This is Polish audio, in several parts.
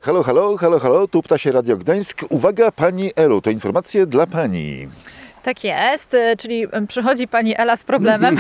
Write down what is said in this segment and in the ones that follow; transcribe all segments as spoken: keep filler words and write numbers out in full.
Halo, halo, halo, halo, tu Ptasie Radio Gdańsk. Uwaga, pani Elu, to informacje dla pani. Tak jest, czyli przychodzi pani Ela z problemem.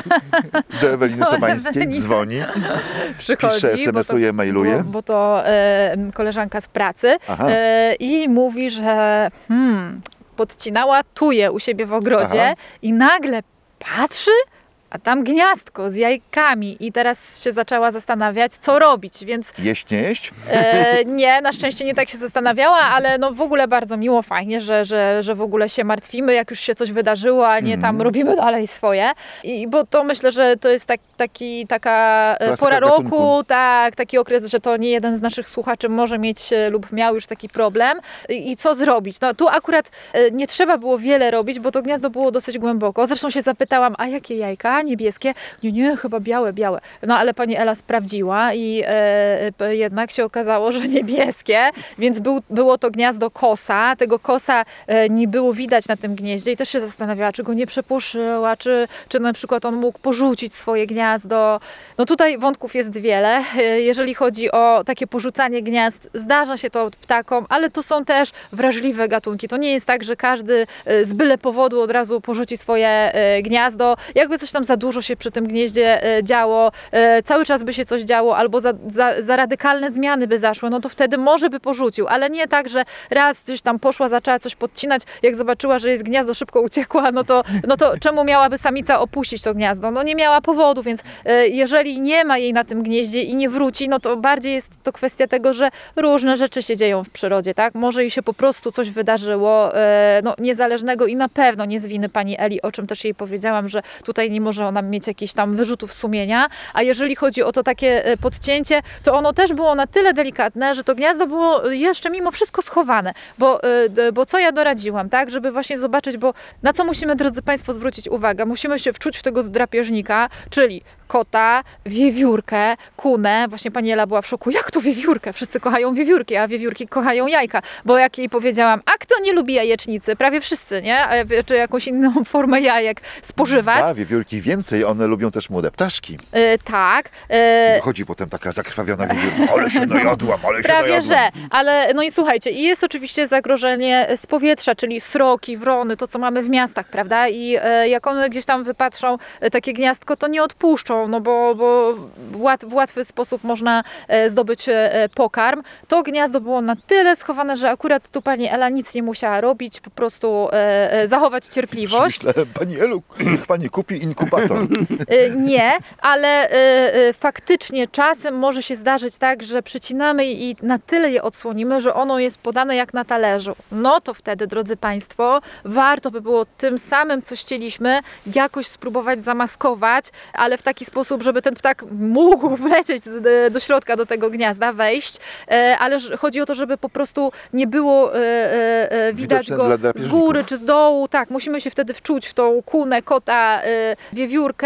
Do Eweliny Sobańskiej Ewelina. dzwoni, Przychodzi, pisze, smsuje, bo to, mailuje. Bo, bo to e, koleżanka z pracy e, i mówi, że hmm, podcinała tuje u siebie w ogrodzie. Aha. I nagle patrzy, a tam gniazdko z jajkami i teraz się zaczęła zastanawiać, co robić, więc... Jeść, nie jeść? E, nie, na szczęście nie tak się zastanawiała, ale no w ogóle bardzo miło, fajnie, że, że, że w ogóle się martwimy, jak już się coś wydarzyło, a nie tam mm. robimy dalej swoje. I bo to myślę, że to jest tak, taki, taka Klasyka pora gatunku. roku, tak, taki okres, że to nie jeden z naszych słuchaczy może mieć lub miał już taki problem. I, i co zrobić? No tu akurat e, nie trzeba było wiele robić, bo to gniazdo było dosyć głęboko. Zresztą się zapytałam, a jakie jajka? Niebieskie? Nie, nie, chyba białe, białe. No ale pani Ela sprawdziła i e, jednak się okazało, że niebieskie, więc był, było to gniazdo kosa. Tego kosa e, nie było widać na tym gnieździe i też się zastanawiała, czy go nie przepłoszyła, czy, czy na przykład on mógł porzucić swoje gniazdo. No tutaj wątków jest wiele. E, jeżeli chodzi o takie porzucanie gniazd, zdarza się to ptakom, ale to są też wrażliwe gatunki. To nie jest tak, że każdy e, z byle powodu od razu porzuci swoje e, gniazdo. Jakby coś tam za dużo się przy tym gnieździe e, działo, e, cały czas by się coś działo, albo za, za, za radykalne zmiany by zaszły, no to wtedy może by porzucił, ale nie tak, że raz gdzieś tam poszła, zaczęła coś podcinać, jak zobaczyła, że jest gniazdo, szybko uciekła, no to, no to czemu miałaby samica opuścić to gniazdo? No nie miała powodu, więc e, jeżeli nie ma jej na tym gnieździe i nie wróci, no to bardziej jest to kwestia tego, że różne rzeczy się dzieją w przyrodzie, tak? Może jej się po prostu coś wydarzyło, e, no niezależnego i na pewno nie z winy pani Eli, o czym też jej powiedziałam, że tutaj nie może ona mieć jakichś tam wyrzutów sumienia, a jeżeli chodzi o to takie podcięcie, to ono też było na tyle delikatne, że to gniazdo było jeszcze mimo wszystko schowane, bo, bo co ja doradziłam, tak, żeby właśnie zobaczyć, bo na co musimy, drodzy Państwo, zwrócić uwagę? Musimy się wczuć w tego drapieżnika, czyli kota, wiewiórkę, kunę. Właśnie pani Ela była w szoku, jak to wiewiórkę? Wszyscy kochają wiewiórki, a wiewiórki kochają jajka, bo jak jej powiedziałam, a kto nie lubi jajecznicy? Prawie wszyscy, nie? Czy jakąś inną formę jajek spożywać. A, wiewiórki więcej, one lubią też młode ptaszki. Yy, tak. Yy... Wychodzi potem taka zakrwawiona wiewiórka, ale się najadłam, ale się Prawie, najadłam. że, ale no i słuchajcie, i jest oczywiście zagrożenie z powietrza, czyli sroki, wrony, to co mamy w miastach, prawda? I e, jak one gdzieś tam wypatrzą e, takie gniazdko, to nie odpuszczą, no bo, bo łat, w łatwy sposób można e, zdobyć e, pokarm. To gniazdo było na tyle schowane, że akurat tu pani Ela nic nie musiała robić, po prostu e, e, zachować cierpliwość. Myślę, pani Elu, niech pani kupi inkubator. E, nie, ale e, e, faktycznie czasem może się zdarzyć tak, że przycinamy i na tyle je odsłonimy, że ono jest podane jak na talerzu. No to wtedy, drodzy Państwo, warto by było tym samym, co ścieliśmy, jakoś spróbować zamaskować, ale w taki sposób, żeby ten ptak mógł wlecieć do, do środka, do tego gniazda, wejść, e, ale chodzi o to, żeby po prostu nie było e, e, widać Widoczne go z góry czy z dołu. Tak, musimy się wtedy wczuć w tą kunę, kota, e, wiewiórkę,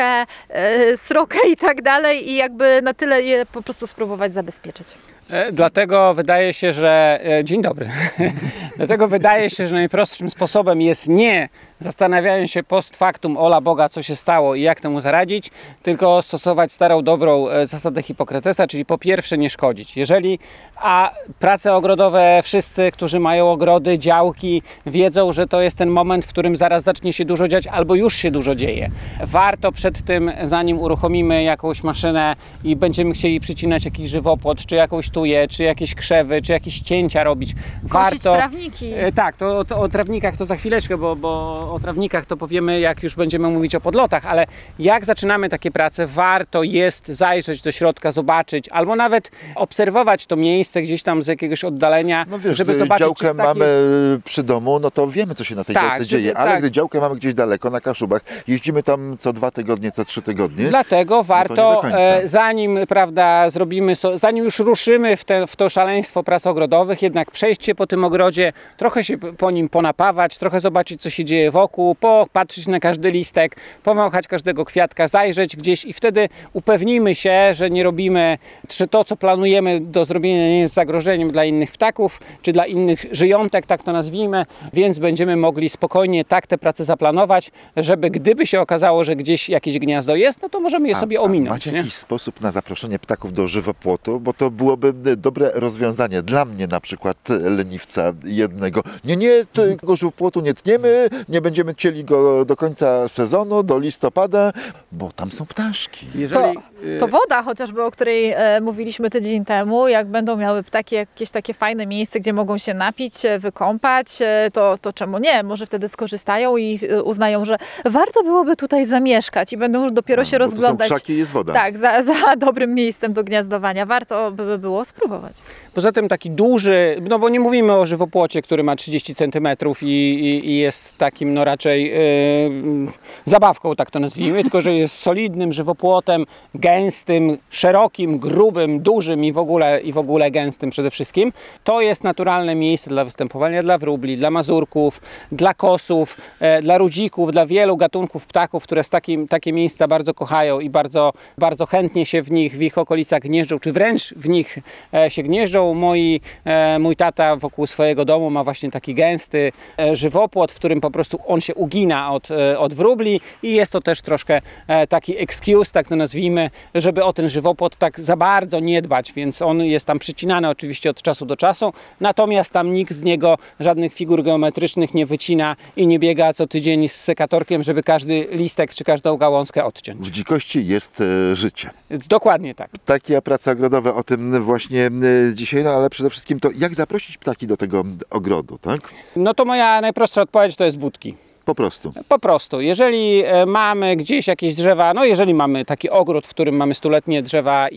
e, srokę i tak dalej i jakby na tyle je po prostu spróbować zabezpieczyć. Dlatego wydaje się, że... Dzień dobry. Dlatego wydaje się, że najprostszym sposobem jest nie zastanawianie się post factum, ola Boga, co się stało i jak temu zaradzić, tylko stosować starą, dobrą zasadę Hipokratesa, czyli po pierwsze nie szkodzić. Jeżeli, a prace ogrodowe, wszyscy, którzy mają ogrody, działki, wiedzą, że to jest ten moment, w którym zaraz zacznie się dużo dziać, albo już się dużo dzieje. Warto przed tym, zanim uruchomimy jakąś maszynę i będziemy chcieli przycinać jakiś żywopłot, czy jakąś tuję, czy jakieś krzewy, czy jakieś cięcia robić, Kosić warto... trawniki. Tak, to, to o trawnikach to za chwileczkę, bo, bo o trawnikach to powiemy, jak już będziemy mówić o podlotach, ale jak zaczynamy takie prace, warto jest zajrzeć do środka, zobaczyć, albo nawet obserwować to miejsce gdzieś tam z jakiegoś oddalenia, no wiesz, żeby gdy zobaczyć, działkę takie... mamy przy domu, no to wiemy, co się na tej tak, działce dzieje, żeby, ale tak. gdy działkę mamy gdzieś daleko, na Kaszubach, jeździmy tam co dwa tygodnie, co trzy tygodnie. Dlatego warto, no to e, zanim, prawda, zrobimy, so, zanim już ruszymy w, te, w to szaleństwo prac ogrodowych, jednak przejść się po tym ogrodzie, trochę się po nim ponapawać, trochę zobaczyć, co się dzieje wokół, popatrzeć na każdy listek, pomachać każdego kwiatka, zajrzeć gdzieś i wtedy upewnimy się, że nie robimy, że to, co planujemy do zrobienia, nie jest zagrożeniem dla innych ptaków, czy dla innych żyjątek, tak to nazwijmy, więc będziemy mogli spokojnie tak te prace zaplanować, żeby gdyby się okazało, że gdzieś jakieś gniazdo jest, no to możemy je a, sobie a ominąć. Macie nie? jakiś sposób na zaproszenie ptaków do żywopłotu? Bo to byłoby dobre rozwiązanie. Dla mnie na przykład leniwca jednego. Nie, nie, tego żywopłotu nie tniemy, nie będziemy cieli go do końca sezonu, do listopada, bo tam są ptaszki. To, Jeżeli, to woda chociażby, o której e, mówiliśmy tydzień temu, jak będą miały ptaki jakieś takie fajne miejsce, gdzie mogą się napić, e, wykąpać, e, to, to czemu nie? Może wtedy skorzystają i e, uznają, że warto byłoby tutaj zamieszkać i będą dopiero się Bo rozglądać. Tu są krzaki i jest woda. Tak, za, za dobrym miejscem do gniazdowania. Warto by było spróbować. Poza tym taki duży, no bo nie mówimy o żywopłocie, który ma trzydzieści centymetrów i, i, i jest takim no raczej yy, zabawką, tak to nazwijmy, tylko że jest solidnym żywopłotem, gęstym, szerokim, grubym, dużym i w ogóle, i w ogóle gęstym przede wszystkim. To jest naturalne miejsce dla występowania dla wróbli, dla mazurków, dla kosów, e, dla rudzików, dla wielu gatunków ptaków, które z takim, takie miejsca bardzo kochają i bardzo, bardzo chętnie się w nich, w ich okolicach gnieżdżą, czy wręcz w nich e, się gnieżdżą. Moi, e, mój tata wokół swojego domu ma właśnie taki gęsty e, żywopłot, w którym po prostu on się ugina od, e, od wróbli i jest to też troszkę e, taki excuse, tak to nazwijmy, żeby o ten żywopłot tak za bardzo nie dbać, więc on jest tam przycinany oczywiście od czasu do czasu, natomiast tam nikt z niego żadnych figur geometrycznych nie wycina i nie biega co tydzień z sekatorkiem, żeby każdy listek czy każdą gałązkę odciąć. W dzikości jest e, życie. Dokładnie tak. Takie prace ogrodowe, o tym właśnie e, dzisiaj, no ale przede wszystkim to jak zaprosić ptaki do tego ogrodu, tak? No to moja najprostsza odpowiedź to jest budki. Po prostu. Po prostu, jeżeli e, mamy gdzieś jakieś drzewa, no jeżeli mamy taki ogród, w którym mamy stuletnie drzewa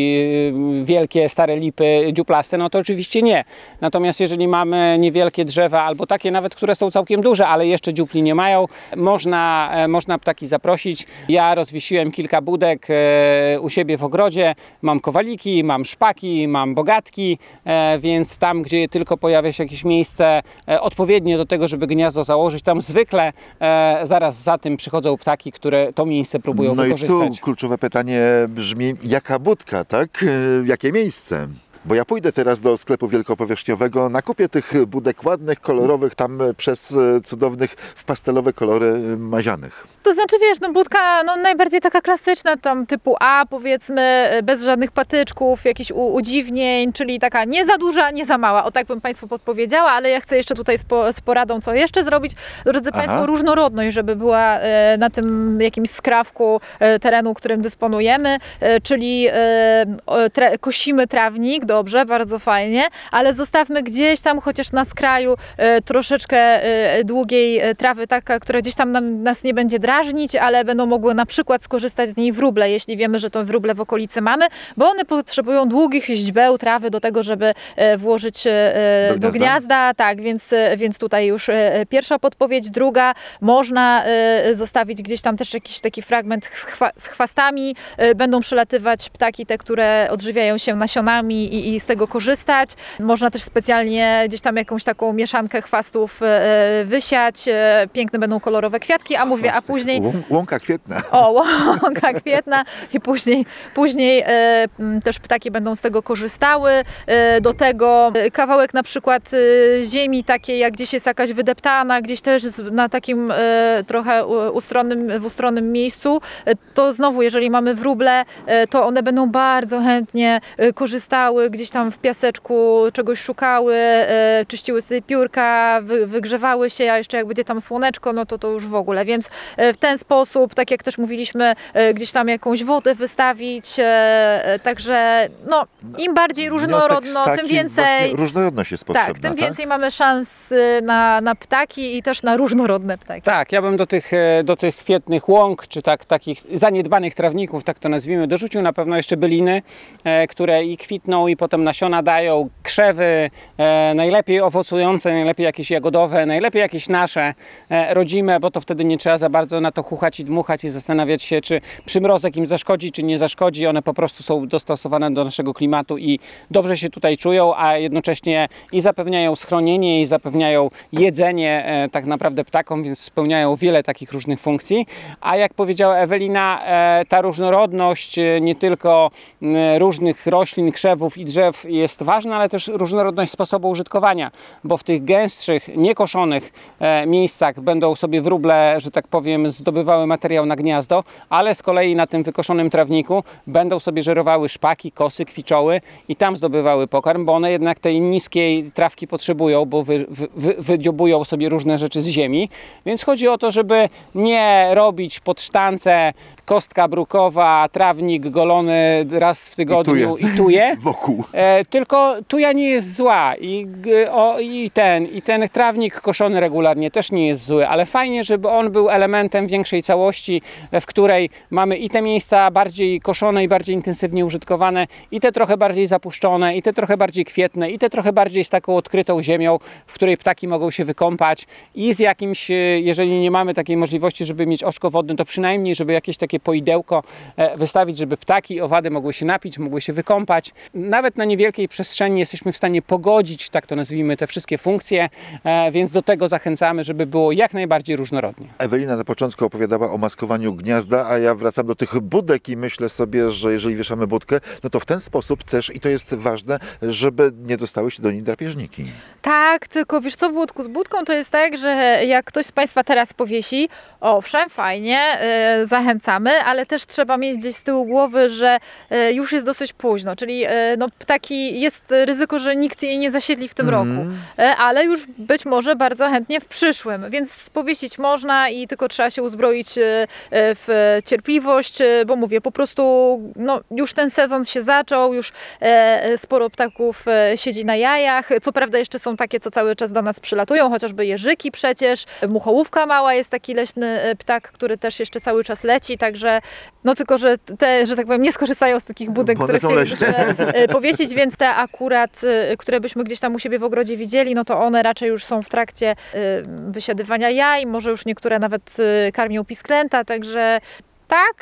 i e, wielkie, stare lipy dziuplaste, no to oczywiście nie. Natomiast jeżeli mamy niewielkie drzewa, albo takie nawet, które są całkiem duże, ale jeszcze dziupli nie mają, można, e, można ptaki zaprosić. Ja rozwiesiłem kilka budek e, u siebie w ogrodzie, mam kowaliki, mam szpaki, mam bogatki, e, więc tam, gdzie tylko pojawia się jakieś miejsce e, odpowiednie do tego, żeby gniazdo założyć, tam zwykle E, zaraz za tym przychodzą ptaki, które to miejsce próbują No wykorzystać. i tu kluczowe pytanie brzmi, jaka budka, tak? E, Jakie miejsce? Bo ja pójdę teraz do sklepu wielkopowierzchniowego, nakupię tych budek ładnych, kolorowych, tam przez e, cudownych w pastelowe kolory e, mazianych. To znaczy, wiesz, no budka no, najbardziej taka klasyczna, tam typu A, powiedzmy, bez żadnych patyczków, jakichś u- udziwnień, czyli taka nie za duża, nie za mała. O tak bym Państwu podpowiedziała, ale ja chcę jeszcze tutaj z, po, z poradą, co jeszcze zrobić. Drodzy Aha. Państwo, różnorodność, żeby była e, na tym jakimś skrawku e, terenu, którym dysponujemy, e, czyli e, tra- kosimy trawnik, dobrze, bardzo fajnie, ale zostawmy gdzieś tam, chociaż na skraju, e, troszeczkę e, długiej e, trawy, taka, która gdzieś tam nam, nas nie będzie drażnić, ale będą mogły na przykład skorzystać z niej wróble, jeśli wiemy, że to wróble w okolicy mamy, bo one potrzebują długich źdźbeł trawy do tego, żeby e, włożyć e, Do do gniazda? gniazda, tak, więc, e, więc tutaj już e, pierwsza podpowiedź, druga, można e, zostawić gdzieś tam też jakiś taki fragment z, chwa, z chwastami, e, będą przelatywać ptaki te, które odżywiają się nasionami i, i z tego korzystać. Można też specjalnie gdzieś tam jakąś taką mieszankę chwastów e, wysiać, e, piękne będą kolorowe kwiatki, a mówię, a później Łą- Łąka kwietna. o, łąka kwietna i później, później e, m, też ptaki będą z tego korzystały. E, do tego e, kawałek na przykład e, ziemi takiej, jak gdzieś jest jakaś wydeptana, gdzieś też z, na takim e, trochę u- ustronnym, w ustronnym miejscu, e, to znowu, jeżeli mamy wróble, e, to one będą bardzo chętnie e, korzystały, gdzieś tam w piaseczku czegoś szukały, e, czyściły sobie piórka, wy, wygrzewały się, a jeszcze jak będzie tam słoneczko, no to to już w ogóle, więc e, w ten sposób, tak jak też mówiliśmy, e, gdzieś tam jakąś wodę wystawić, e, e, także no, im bardziej różnorodno, Wniosek tym taki, więcej, właśnie różnorodność jest potrzebna, tak, tym więcej mamy szans e, na, na ptaki i też na różnorodne ptaki. Tak, ja bym do tych, e, do tych kwietnych łąk, czy tak, takich zaniedbanych trawników, tak to nazwijmy, dorzucił na pewno jeszcze byliny, e, które i kwitną, i potem nasiona dają, krzewy, e, najlepiej owocujące, najlepiej jakieś jagodowe, najlepiej jakieś nasze, e, rodzime, bo to wtedy nie trzeba za bardzo na to chuchać i dmuchać i zastanawiać się, czy przymrozek im zaszkodzi, czy nie zaszkodzi. One po prostu są dostosowane do naszego klimatu i dobrze się tutaj czują, a jednocześnie i zapewniają schronienie, i zapewniają jedzenie e, tak naprawdę ptakom, więc spełniają wiele takich różnych funkcji. A jak powiedziała Ewelina, e, ta różnorodność e, nie tylko e, różnych roślin, krzewów i drzew jest ważna, ale też różnorodność sposobu użytkowania, bo w tych gęstszych, niekoszonych e, miejscach będą sobie wróble, że tak powiem, zdobywały materiał na gniazdo, ale z kolei na tym wykoszonym trawniku będą sobie żerowały szpaki, kosy, kwiczoły i tam zdobywały pokarm, bo one jednak tej niskiej trawki potrzebują, bo wy, wy, wydziobują sobie różne rzeczy z ziemi. Więc chodzi o to, żeby nie robić pod sztancę kostka brukowa, trawnik golony raz w tygodniu i tuje. Wokół. E, tylko tuja nie jest zła i, o, i, ten, i ten trawnik koszony regularnie też nie jest zły, ale fajnie, żeby on był elementem większej całości, w której mamy i te miejsca bardziej koszone i bardziej intensywnie użytkowane, i te trochę bardziej zapuszczone, i te trochę bardziej kwietne, i te trochę bardziej z taką odkrytą ziemią, w której ptaki mogą się wykąpać i z jakimś, jeżeli nie mamy takiej możliwości, żeby mieć oczko wodne, to przynajmniej, żeby jakieś takie poidełko wystawić, żeby ptaki i owady mogły się napić, mogły się wykąpać. Nawet na niewielkiej przestrzeni jesteśmy w stanie pogodzić, tak to nazwijmy, te wszystkie funkcje, więc do tego zachęcamy, żeby było jak najbardziej różnorodnie. Ewelina na początku opowiadała o maskowaniu gniazda, a ja wracam do tych budek i myślę sobie, że jeżeli wieszamy budkę, no to w ten sposób też, i to jest ważne, żeby nie dostały się do niej drapieżniki. Tak, tylko wiesz co, Włodku, z budką to jest tak, że jak ktoś z Państwa teraz powiesi, owszem, fajnie, yy, zachęcamy, ale też trzeba mieć gdzieś z tyłu głowy, że yy, już jest dosyć późno, czyli yy, no, ptaki, jest ryzyko, że nikt jej nie zasiedli w tym Mm. roku, yy, ale już być może bardzo chętnie w przyszłym, więc powiesić można i tylko trzeba się uzbroić yy, w cierpliwość, yy, bo mówię, po prostu no, już ten sezon się zaczął, już yy, sporo ptaków yy, siedzi na jajach, co prawda jeszcze są takie, co cały czas do nas przylatują, chociażby jeżyki przecież, muchołówka mała jest taki leśny ptak, który też jeszcze cały czas leci, także no tylko, że te, że tak powiem, nie skorzystają z takich budek, Bo one które są chcielibyśmy powiesić, więc te akurat, które byśmy gdzieś tam u siebie w ogrodzie widzieli, no to one raczej już są w trakcie wysiadywania jaj, może już niektóre nawet karmią pisklęta, także tak,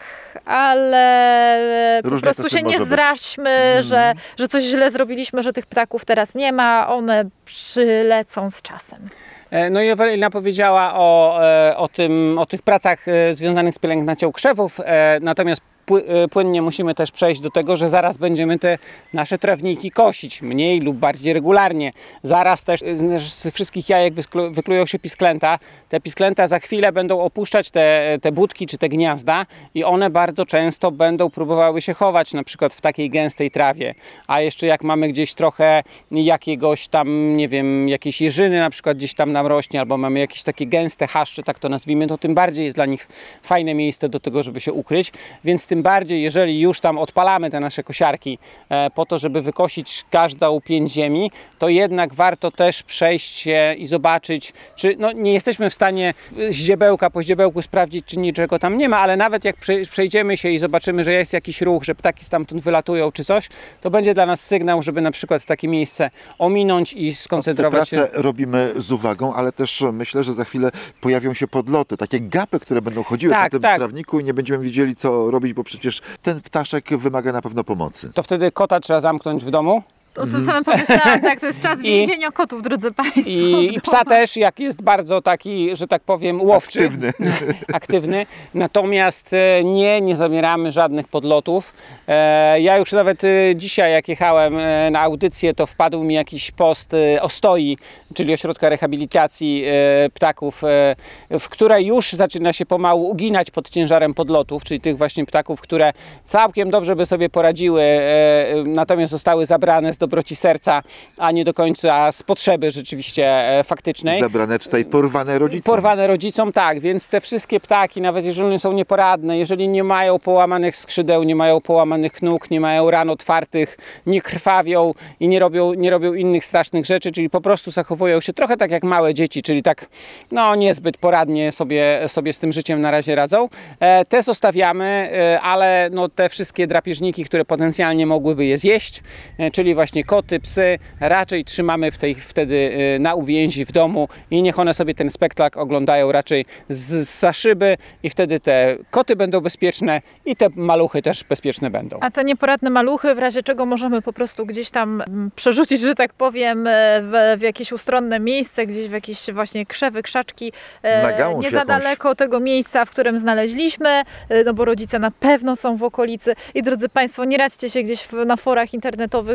ale po Różnie prostu też się nie może być. zraźmy, Mhm. że, że coś źle zrobiliśmy, że tych ptaków teraz nie ma, one przylecą z czasem. No i Ewelina powiedziała o, o, tym, o tych pracach związanych z pielęgnacją krzewów, natomiast płynnie musimy też przejść do tego, że zaraz będziemy te nasze trawniki kosić, mniej lub bardziej regularnie. Zaraz też z tych wszystkich jajek wyklują się pisklęta. Te pisklęta za chwilę będą opuszczać te, te budki czy te gniazda i one bardzo często będą próbowały się chować na przykład w takiej gęstej trawie. A jeszcze jak mamy gdzieś trochę jakiegoś tam, nie wiem, jakiejś jeżyny na przykład gdzieś tam nam rośnie, albo mamy jakieś takie gęste chaszcze, tak to nazwijmy, to tym bardziej jest dla nich fajne miejsce do tego, żeby się ukryć. Więc tym bardziej, jeżeli już tam odpalamy te nasze kosiarki e, po to, żeby wykosić każdą pięć ziemi, to jednak warto też przejść się i zobaczyć, czy no, nie jesteśmy w stanie z ździebełka po ździebełku sprawdzić, czy niczego tam nie ma, ale nawet jak prze, przejdziemy się i zobaczymy, że jest jakiś ruch, że ptaki stamtąd wylatują czy coś, to będzie dla nas sygnał, żeby na przykład takie miejsce ominąć i skoncentrować Te się. prace robimy z uwagą, ale też myślę, że za chwilę pojawią się podloty, takie gapy, które będą chodziły Tak, po tym tak. trawniku i nie będziemy wiedzieli, co robić, bo przecież ten ptaszek wymaga na pewno pomocy. To wtedy kota trzeba zamknąć w domu. O tym samym pomyślałam, tak, to jest czas I- więzienia kotów, drodzy Państwo. I, I psa też, jak jest bardzo taki, że tak powiem, łowczy. Aktywny. aktywny. Natomiast e, nie, nie zabieramy żadnych podlotów. E, Ja już nawet e, dzisiaj, jak jechałem e, na audycję, to wpadł mi jakiś post e, Ostoi, czyli Ośrodka Rehabilitacji e, Ptaków, e, w której już zaczyna się pomału uginać pod ciężarem podlotów, czyli tych właśnie ptaków, które całkiem dobrze by sobie poradziły, e, natomiast zostały zabrane z dobroci serca, a nie do końca z potrzeby rzeczywiście e, faktycznej. Zabrane, czytaj, porwane rodzicom. Porwane rodzicom, tak, więc te wszystkie ptaki, nawet jeżeli one są nieporadne, jeżeli nie mają połamanych skrzydeł, nie mają połamanych nóg, nie mają ran otwartych, nie krwawią i nie robią, nie robią innych strasznych rzeczy, czyli po prostu zachowują się trochę tak jak małe dzieci, czyli tak no niezbyt poradnie sobie, sobie z tym życiem na razie radzą. E, te zostawiamy, e, ale no, te wszystkie drapieżniki, które potencjalnie mogłyby je zjeść, e, czyli właśnie koty, psy, raczej trzymamy w tej, wtedy e, na uwięzi w domu i niech one sobie ten spektakl oglądają raczej z, z za szyby i wtedy te koty będą bezpieczne i te maluchy też bezpieczne będą. A te nieporadne maluchy, w razie czego możemy po prostu gdzieś tam mm, przerzucić, że tak powiem, e, w, w jakieś ustronne miejsce, gdzieś w jakieś właśnie krzewy, krzaczki, e, Na gałąź nie za jakąś. daleko tego miejsca, w którym znaleźliśmy, e, no bo rodzice na pewno są w okolicy. I drodzy Państwo, nie radźcie się gdzieś w, na forach internetowych, co robić,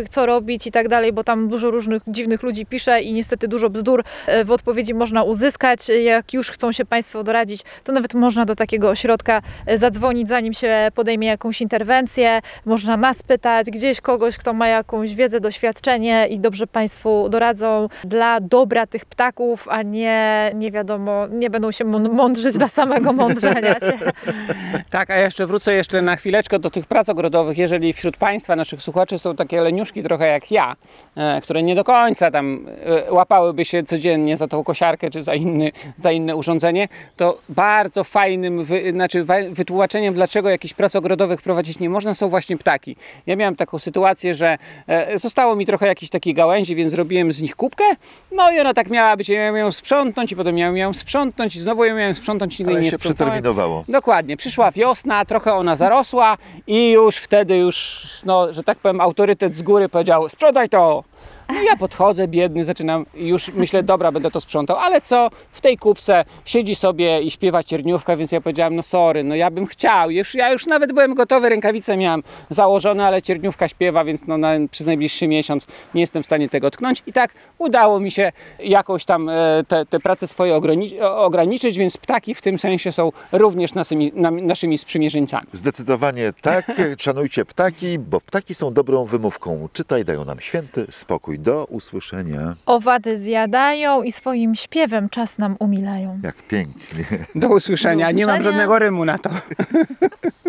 zrobić i tak dalej, bo tam dużo różnych dziwnych ludzi pisze i niestety dużo bzdur w odpowiedzi można uzyskać. Jak już chcą się Państwo doradzić, to nawet można do takiego ośrodka zadzwonić, zanim się podejmie jakąś interwencję. Można nas pytać, gdzieś kogoś, kto ma jakąś wiedzę, doświadczenie i dobrze Państwu doradzą dla dobra tych ptaków, a nie, nie wiadomo, nie będą się mądrzyć dla samego mądrzenia się. Tak, a jeszcze wrócę jeszcze na chwileczkę do tych prac ogrodowych. Jeżeli wśród Państwa, naszych słuchaczy są takie leniuszki trochę jak ja, e, które nie do końca tam e, łapałyby się codziennie za tą kosiarkę czy za, inny, za inne urządzenie, to bardzo fajnym wy, znaczy wytłumaczeniem, dlaczego jakichś prac ogrodowych prowadzić nie można, są właśnie ptaki. Ja miałem taką sytuację, że e, zostało mi trochę jakichś takich gałęzi, więc zrobiłem z nich kubkę, no i ona tak miała być, ja miałem ją sprzątnąć i potem miałem ją sprzątnąć i znowu ją miałem sprzątnąć, nigdy Ale nie się sprzątałem. przeterminowało. Dokładnie, przyszła wiosna, trochę ona zarosła i już wtedy już, no, że tak powiem, autorytet z góry powiedział: sprzątaj to! No ja podchodzę, biedny, zaczynam, już myślę, dobra, będę to sprzątał, ale co, w tej kupce siedzi sobie i śpiewa cierniówka, więc ja powiedziałem, no sorry, no ja bym chciał, już, ja już nawet byłem gotowy, rękawice miałem założone, ale cierniówka śpiewa, więc no na, przez najbliższy miesiąc nie jestem w stanie tego tknąć i tak udało mi się jakoś tam e, te, te prace swoje ograni ograniczyć, więc ptaki w tym sensie są również naszymi, na, naszymi sprzymierzeńcami. Zdecydowanie tak, szanujcie ptaki, bo ptaki są dobrą wymówką. Czytaj, dają nam święty spokój. Do usłyszenia. Owady zjadają i swoim śpiewem czas nam umilają. Jak pięknie. Do usłyszenia, Do nie mam usłyszenia. żadnego rymu na to.